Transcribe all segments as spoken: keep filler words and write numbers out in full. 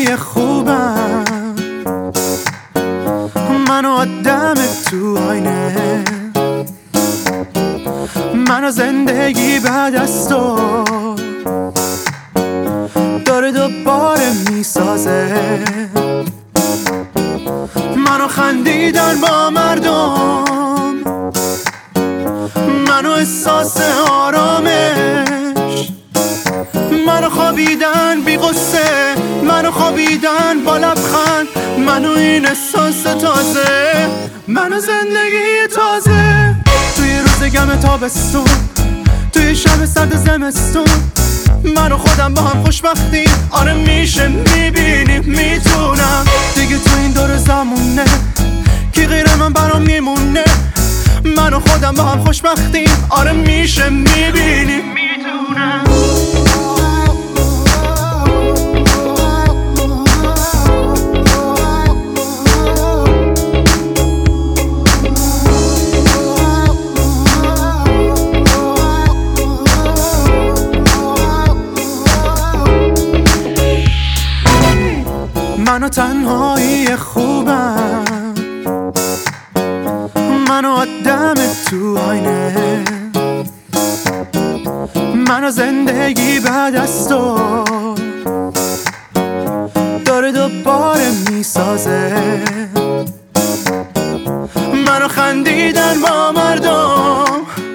تنهایی خوبم، من آدم تو آینه، من زندگی بعد از تو داره دوباره میسازه. منو خندیدن با مردم، منو احساس آرامش، منو خوابیدن بی غصه، منو خوابیدن با لبخند، منو این احساس تازه، منو زندگی تازه. توی روز گم تابستون، توی شب سرد زمستون، من و خودم با هم خوشبختیم. آره میشه، میبینیم، میتونم دیگه تو این دور زمونه کی غیر من برام میمونه. من و خودم با هم خوشبختیم. آره میشه، میبینیم، میتونم. منو تنهایی خوبم، منو آدم تو آینه، منو زندگی بعد از تو داره دوباره میسازه. منو خندیدن با مردم،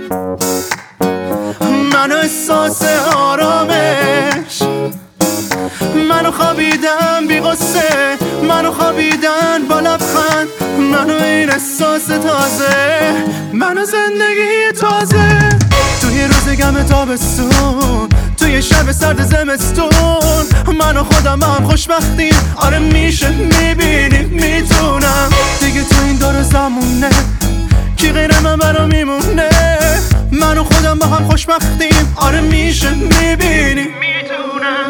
منو احساس آرامش، منو خوابیدن بی غصه، منو خوابیدن با لبخند، منو این احساس تازه، منو زندگی تازه. توی روز گم تابستون، توی شب سرد زمستون، من و خودم با هم خوشبختیم. آره میشه، میبینیم، میتونم دیگه تو این دور زمونه کی غیر من برام میمونه. من و خودم با هم خوشبختیم. آره میشه، میبینیم، میتونم.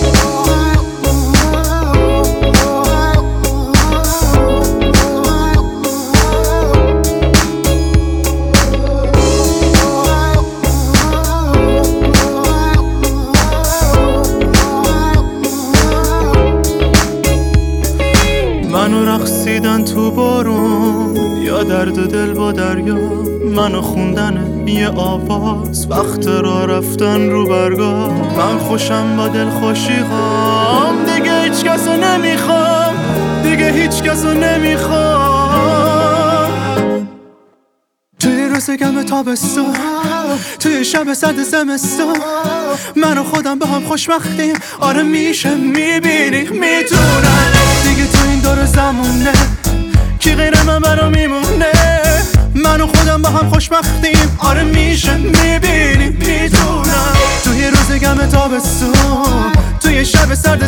منو رقصیدن تو بارون یا درد دل با دریا، منو خوندن یه آواز وقت را رفتن رو برگاه. من خوشم با دل خوشی‌هام، دیگه هیچ کسو نمیخوام، دیگه هیچ کسو نمیخوام. توی روز گم تابستون، توی شب سرد زمستون، من و خودم با هم خوشبختیم. آره میشه، میبینی، میتونم دیگه تو این دور زمونه کی غیر من برام میمونه. من و خودم با هم خوشبختیم. آره میشه، میبینی، میتونم توی روز گم تابستون، توی شب سرد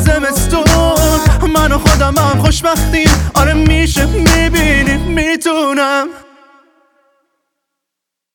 زمستون، من و خودم با هم خوشبختیم. آره میشه، میبینی، میتونم.